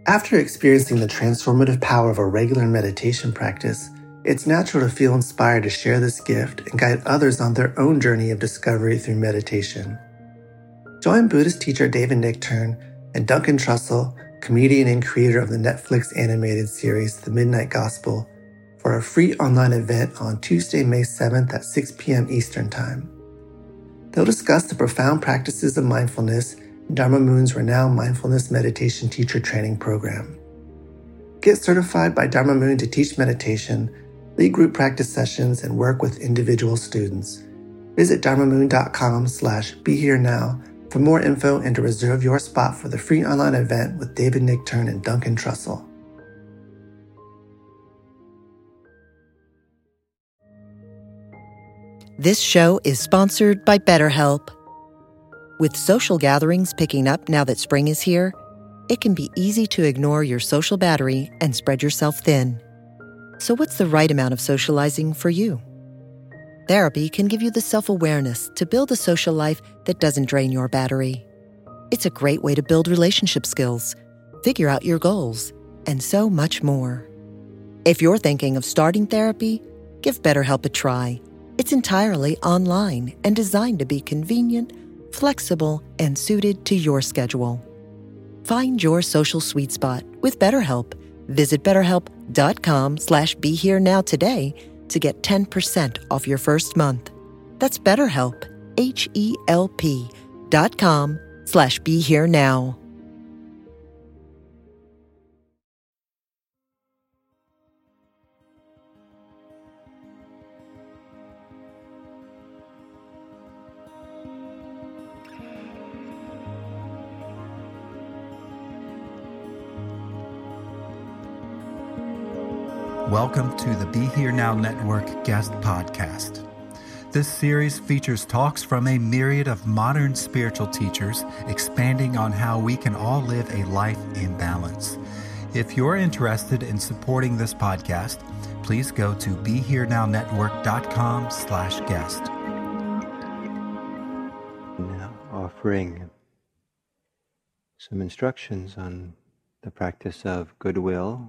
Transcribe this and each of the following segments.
After experiencing the transformative power of a regular meditation practice, it's natural to feel inspired to share this gift and guide others on their own journey of discovery through meditation. Join Buddhist teacher David Nichtern and Duncan Trussell, comedian and creator of the Netflix animated series The Midnight Gospel, for a free online event on Tuesday, May 7th at 6 p.m. Eastern Time. They'll discuss the profound practices of mindfulness in Dharma Moon's renowned mindfulness meditation teacher training program. Get certified by Dharma Moon to teach meditation, lead group practice sessions, and work with individual students. Visit dharmamoon.com/BeHereNow for more info and to reserve your spot for the free online event with David Nichtern and Duncan Trussell. This show is sponsored by BetterHelp. With social gatherings picking up now that spring is here, it can be easy to ignore your social battery and spread yourself thin. So what's the right amount of socializing for you? Therapy can give you the self-awareness to build a social life that doesn't drain your battery. It's a great way to build relationship skills, figure out your goals, and so much more. If you're thinking of starting therapy, give BetterHelp a try. It's entirely online and designed to be convenient, flexible, and suited to your schedule. Find your social sweet spot with BetterHelp. Visit BetterHelp.com/BeHereNow today to get 10% off your first month. That's BetterHelp, HELP.com/BeHereNow. Welcome to the Be Here Now Network guest podcast. This series features talks from a myriad of modern spiritual teachers expanding on how we can all live a life in balance. If you're interested in supporting this podcast, please go to BeHereNowNetwork.com/guest. Now offering some instructions on the practice of goodwill,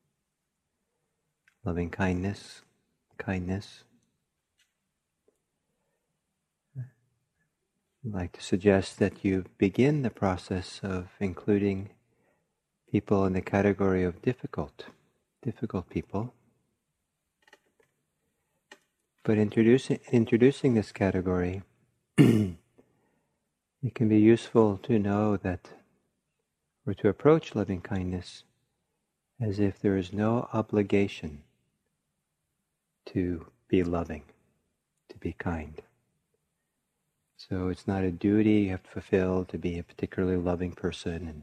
loving kindness. I'd like to suggest that you begin the process of including people in the category of difficult people. But introducing this category, it can be useful to know that, or to approach loving kindness as if there is no obligation to be loving, to be kind. So it's not a duty you have to fulfill to be a particularly loving person.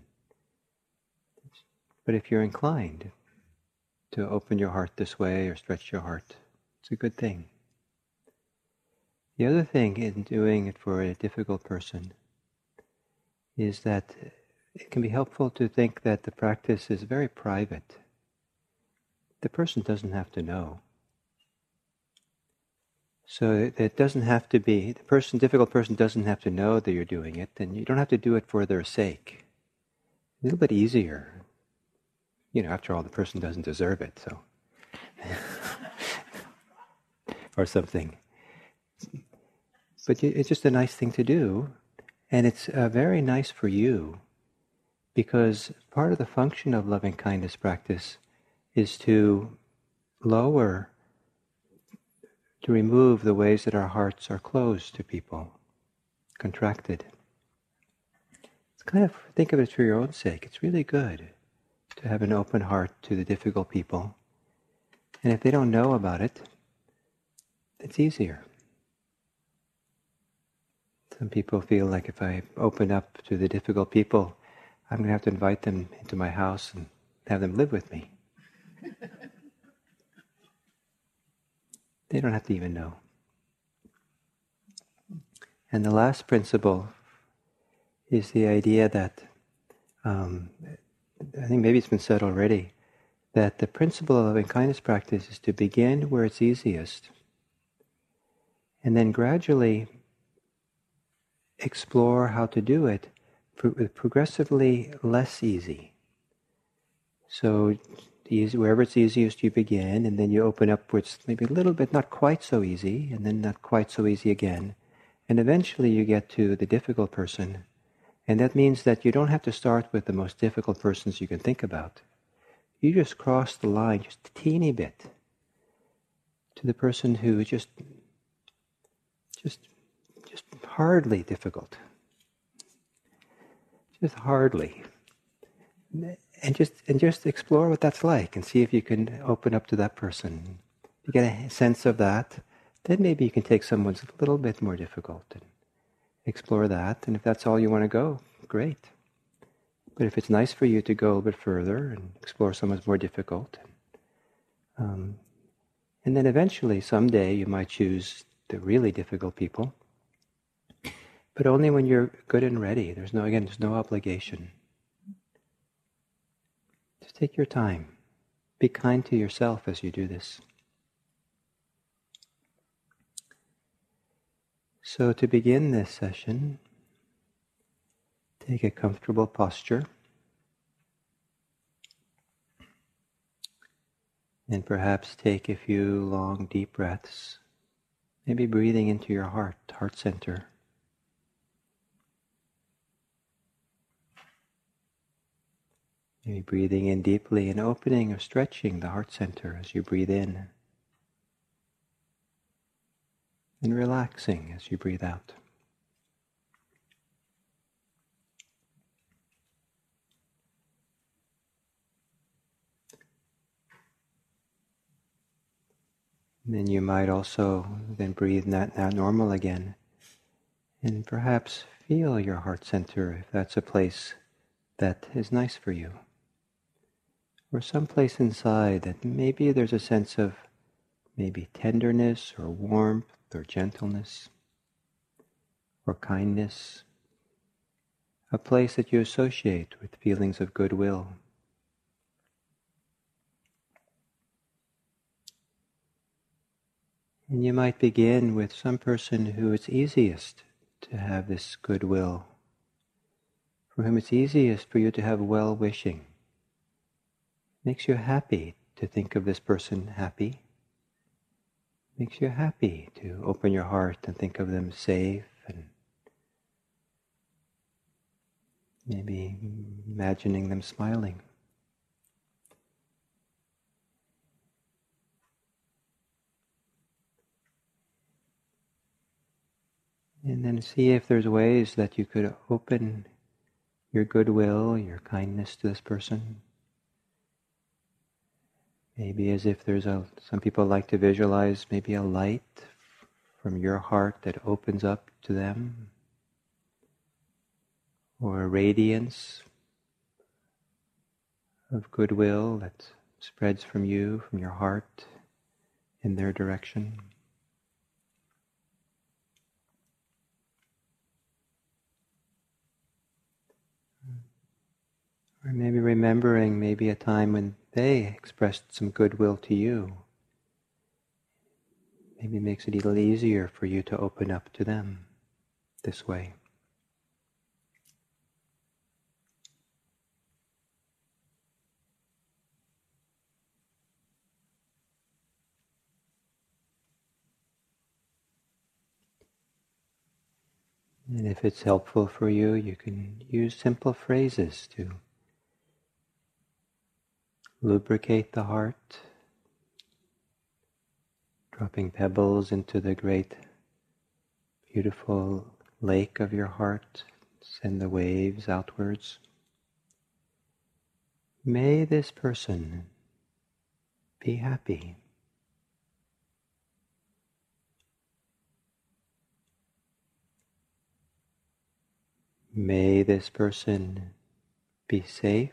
But if you're inclined to open your heart this way or stretch your heart, it's a good thing. The other thing in doing it for a difficult person is that it can be helpful to think that the practice is very private. The person doesn't have to know. So it doesn't have to be, difficult person doesn't have to know that you're doing it, and you don't have to do it for their sake. A little bit easier. After all, the person doesn't deserve it, so. Or something. But it's just a nice thing to do, and it's very nice for you, because part of the function of loving kindness practice is to remove the ways that our hearts are closed to people, contracted. It's think of it for your own sake. It's really good to have an open heart to the difficult people. And if they don't know about it, it's easier. Some people feel like if I open up to the difficult people, I'm going to have to invite them into my house and have them live with me. They don't have to even know. And the last principle is the idea that, I think maybe it's been said already, that the principle of loving kindness practice is to begin where it's easiest, and then gradually explore how to do it with progressively less easy. So wherever it's easiest, you begin, and then you open up where it's maybe a little bit not quite so easy, and then not quite so easy again. And eventually you get to the difficult person. And that means that you don't have to start with the most difficult persons you can think about. You just cross the line just a teeny bit to the person who is just hardly difficult. Just hardly. And just explore what that's like and see if you can open up to that person. If you get a sense of that, then maybe you can take someone's a little bit more difficult and explore that. And if that's all you want to go, great. But if it's nice for you to go a bit further and explore someone's more difficult, and then eventually, someday, you might choose the really difficult people, but only when you're good and ready. There's no obligation. Just take your time. Be kind to yourself as you do this. So to begin this session, take a comfortable posture. And perhaps take a few long, deep breaths. Maybe breathing into your heart center. Maybe breathing in deeply and opening or stretching the heart center as you breathe in. And relaxing as you breathe out. And then you might also then breathe now normal again. And perhaps feel your heart center if that's a place that is nice for you. Or someplace inside that maybe there's a sense of maybe tenderness or warmth or gentleness or kindness. A place that you associate with feelings of goodwill. And you might begin with some person who it's easiest to have this goodwill, for whom it's easiest for you to have well-wishing. Makes you happy to think of this person happy. Makes you happy to open your heart and think of them safe and maybe imagining them smiling. And then see if there's ways that you could open your goodwill, your kindness to this person. Maybe as if some people like to visualize maybe a light from your heart that opens up to them. Or a radiance of goodwill that spreads from you, from your heart, in their direction. Or maybe remembering maybe a time when they expressed some goodwill to you. Maybe makes it a little easier for you to open up to them this way. And if it's helpful for you, you can use simple phrases to lubricate the heart, dropping pebbles into the great, beautiful lake of your heart, send the waves outwards. May this person be happy. May this person be safe.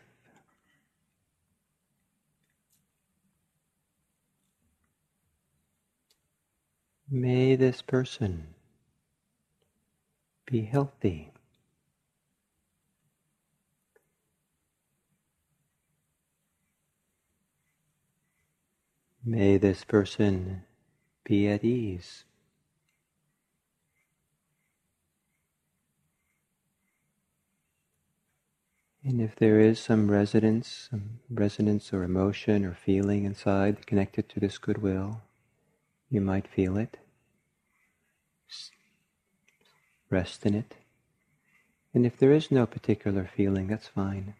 May this person be healthy. May this person be at ease. And if there is some resonance or emotion or feeling inside connected to this goodwill, you might feel it. Rest in it. And if there is no particular feeling, that's fine.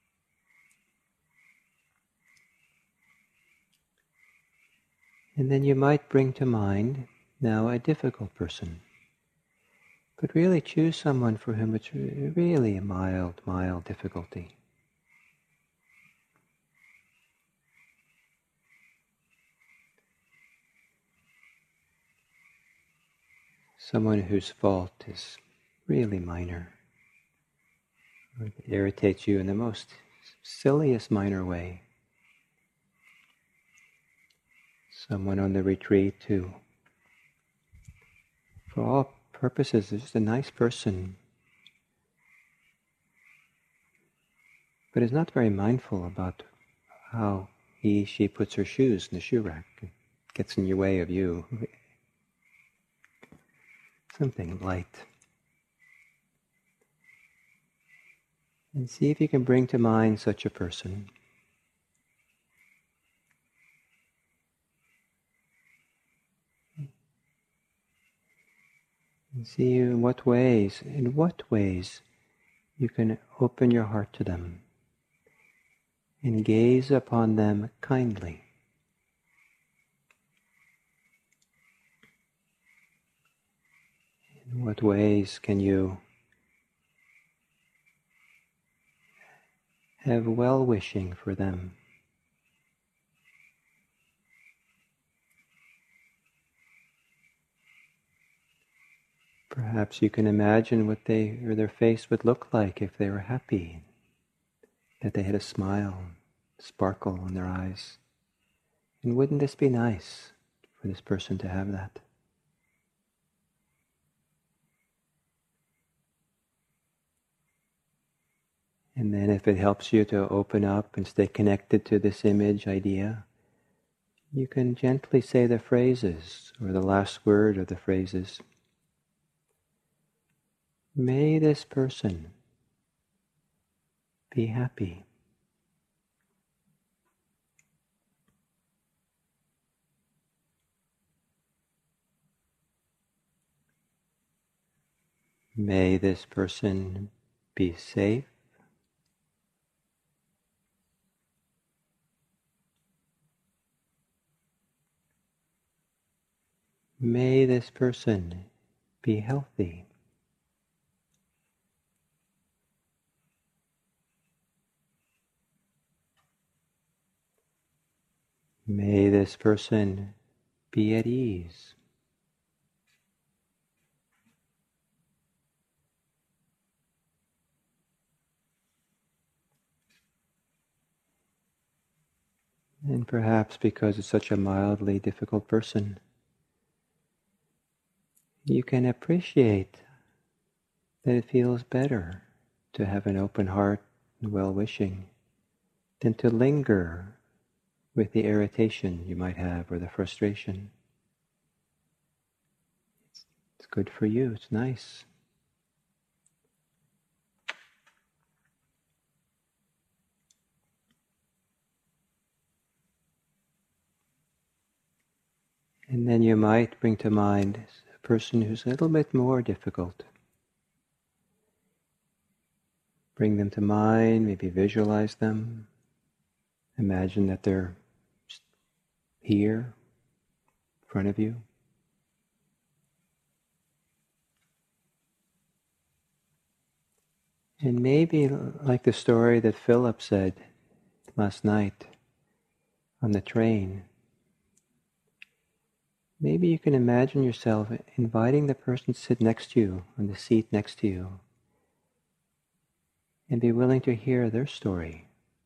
And then you might bring to mind now a difficult person. But really choose someone for whom it's really a mild difficulty. Someone whose fault is really minor, or that irritates you in the most silliest minor way. Someone on the retreat who, for all purposes, is just a nice person, but is not very mindful about how she puts her shoes in the shoe rack. It gets in your way of you. Something light. And see if you can bring to mind such a person. And see in what ways you can open your heart to them and gaze upon them kindly. In what ways can you have well-wishing for them? Perhaps you can imagine what their face would look like if they were happy, that they had a smile, sparkle in their eyes. And wouldn't this be nice for this person to have that? And then if it helps you to open up and stay connected to this image, idea, you can gently say the phrases, or the last word of the phrases. May this person be happy. May this person be safe. May this person be healthy. May this person be at ease. And perhaps because it's such a mildly difficult person, you can appreciate that it feels better to have an open heart and well-wishing than to linger with the irritation you might have or the frustration. It's good for you, it's nice. And then you might bring to mind a person who's a little bit more difficult. Bring them to mind, maybe visualize them. Imagine that they're here, in front of you. And maybe like the story that Philip said last night on the train, maybe you can imagine yourself inviting the person to sit next to you, on the seat next to you, and be willing to hear their story.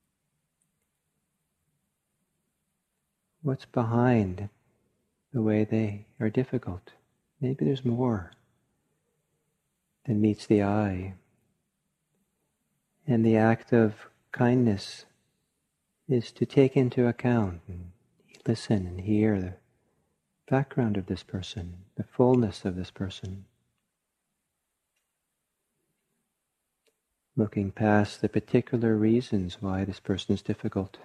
What's behind the way they are difficult? Maybe there's more than meets the eye. And the act of kindness is to take into account and listen and hear the background of this person, the fullness of this person. looking past the particular reasons why this person is difficult.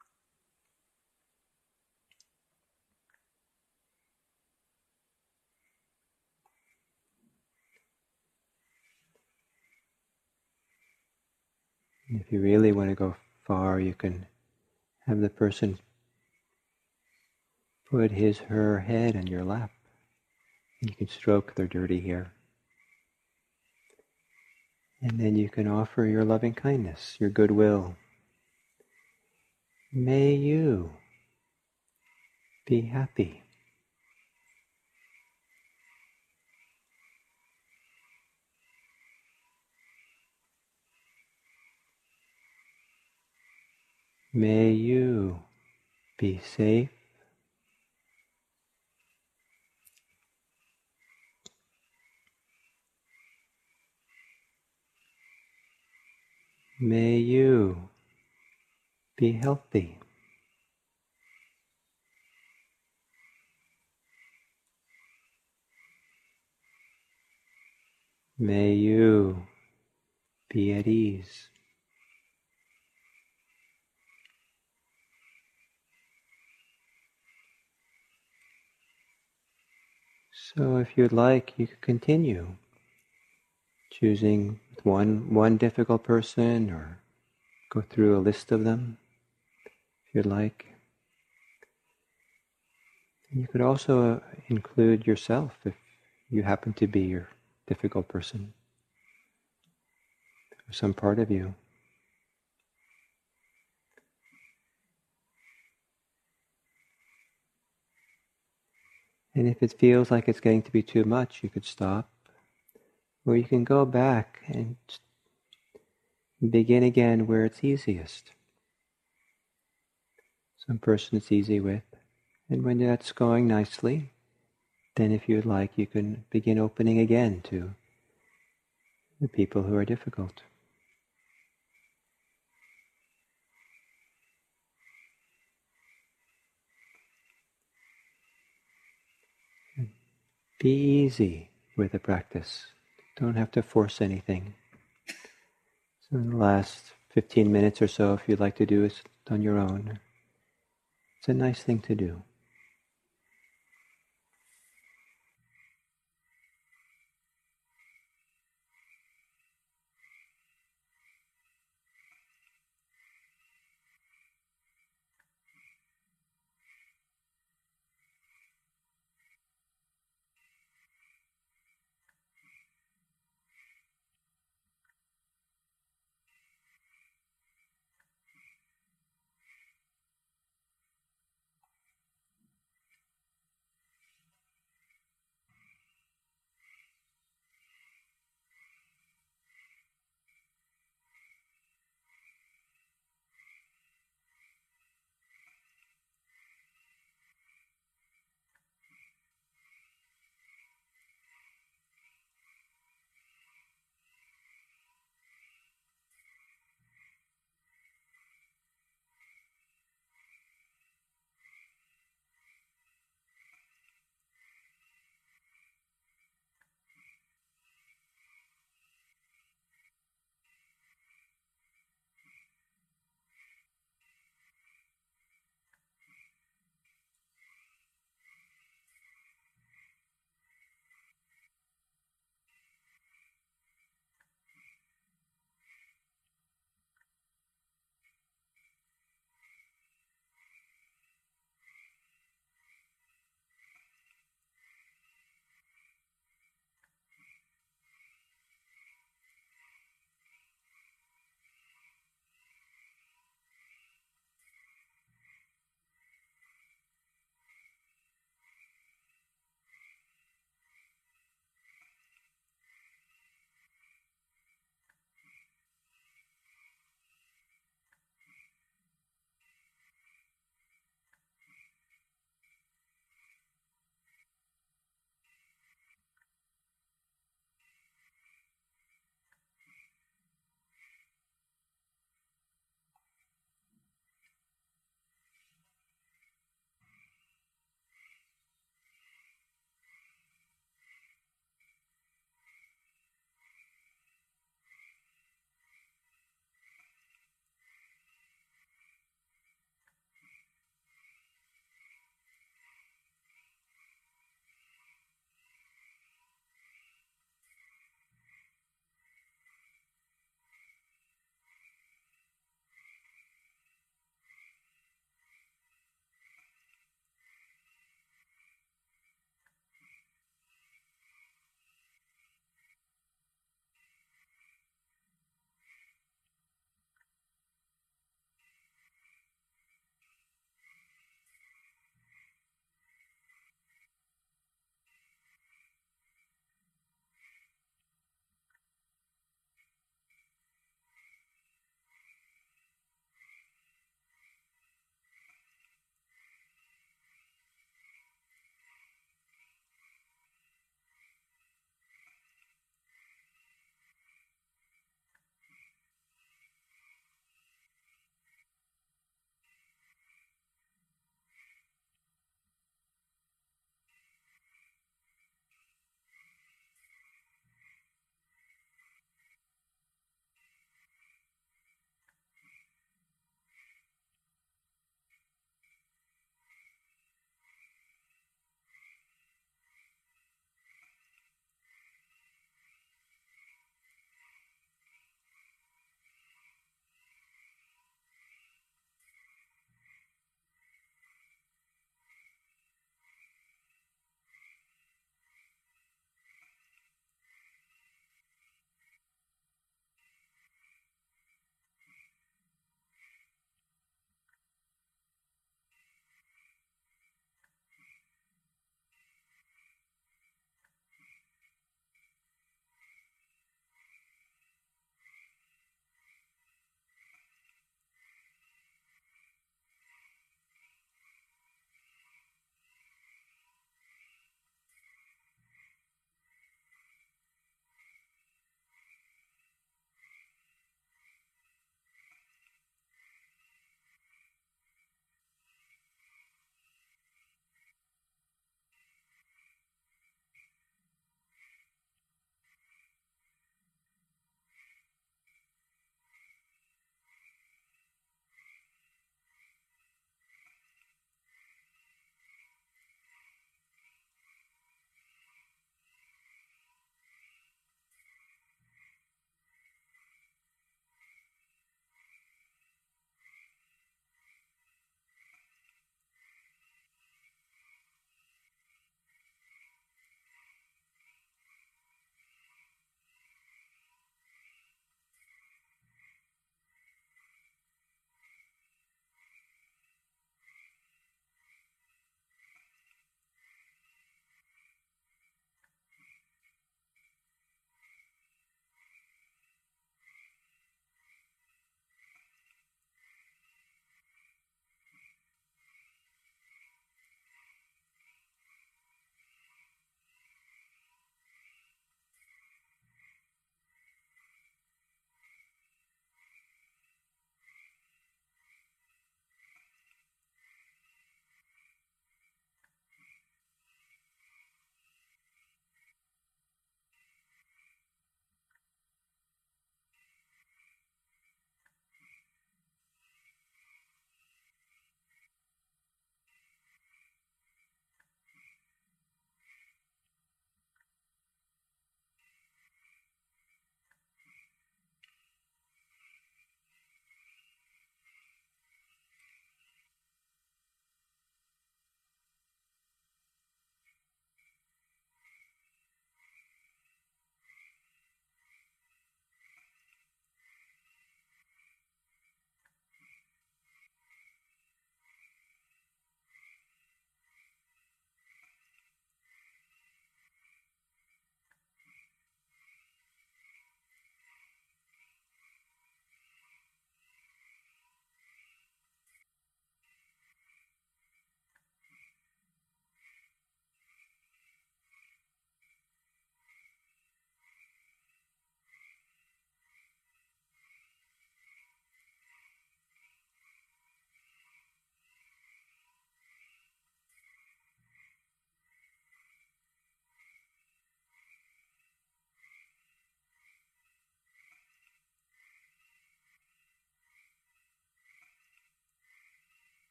And if you really want to go far, you can have the person put her head on your lap. You can stroke their dirty hair. And then you can offer your loving kindness, your goodwill. May you be happy. May you be safe. May you be healthy. May you be at ease. So if you'd like, you could continue choosing one difficult person or go through a list of them if you'd like. And you could also include yourself if you happen to be your difficult person or some part of you. And if it feels like it's getting to be too much, you could stop. Or you can go back and begin again where it's easiest. Some person it's easy with. And when that's going nicely, then if you'd like, you can begin opening again to the people who are difficult. Be easy with the practice. Don't have to force anything. So in the last 15 minutes or so, if you'd like to do it on your own, it's a nice thing to do.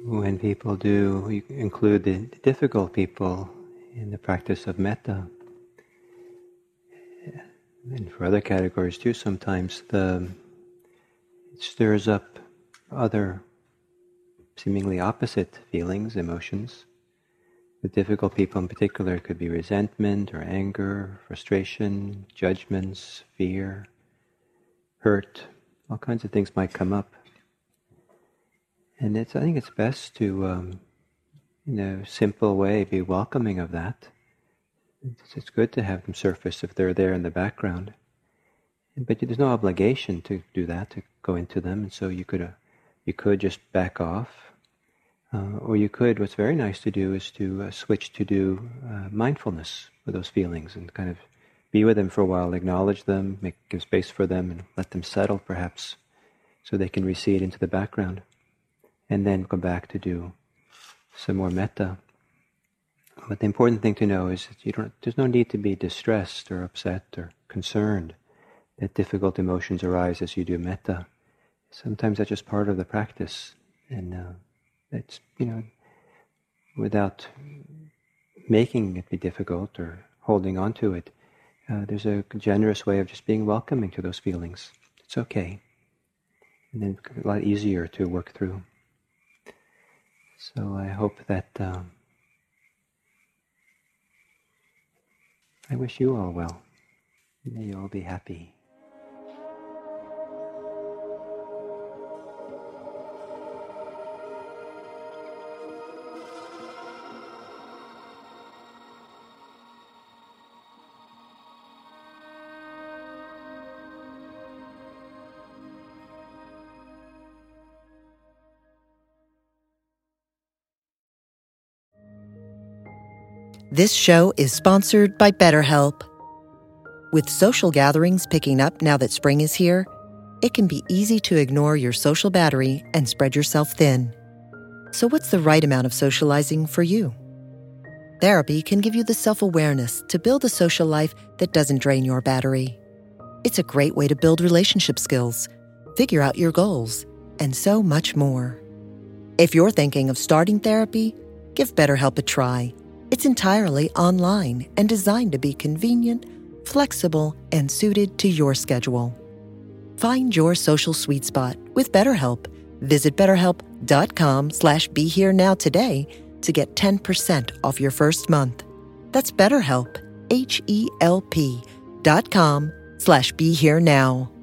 when people do include the difficult people in the practice of metta, and for other categories too, sometimes it stirs up other seemingly opposite feelings, emotions. The difficult people in particular could be resentment or anger, frustration, judgments, fear, hurt. All kinds of things might come up. And I think it's best to, in a simple way, be welcoming of that. It's good to have them surface if they're there in the background. But there's no obligation to do that, to go into them. And so you could just back off. Or you could, what's very nice to do is to switch to do mindfulness with those feelings and kind of be with them for a while, acknowledge them, give space for them, and let them settle perhaps so they can recede into the background. And then go back to do some more metta. But the important thing to know is that there's no need to be distressed or upset or concerned that difficult emotions arise as you do metta. Sometimes that's just part of the practice. And it's, without making it be difficult or holding on to it, there's a generous way of just being welcoming to those feelings. It's okay. And then a lot easier to work through. So I hope that I wish you all well. May you all be happy. This show is sponsored by BetterHelp. With social gatherings picking up now that spring is here, it can be easy to ignore your social battery and spread yourself thin. So what's the right amount of socializing for you? Therapy can give you the self-awareness to build a social life that doesn't drain your battery. It's a great way to build relationship skills, figure out your goals, and so much more. If you're thinking of starting therapy, give BetterHelp a try. It's entirely online and designed to be convenient, flexible, and suited to your schedule. Find your social sweet spot with BetterHelp. Visit BetterHelp.com/BeHereNow today to get 10% off your first month. That's BetterHelp, HELP.com/BeHereNow.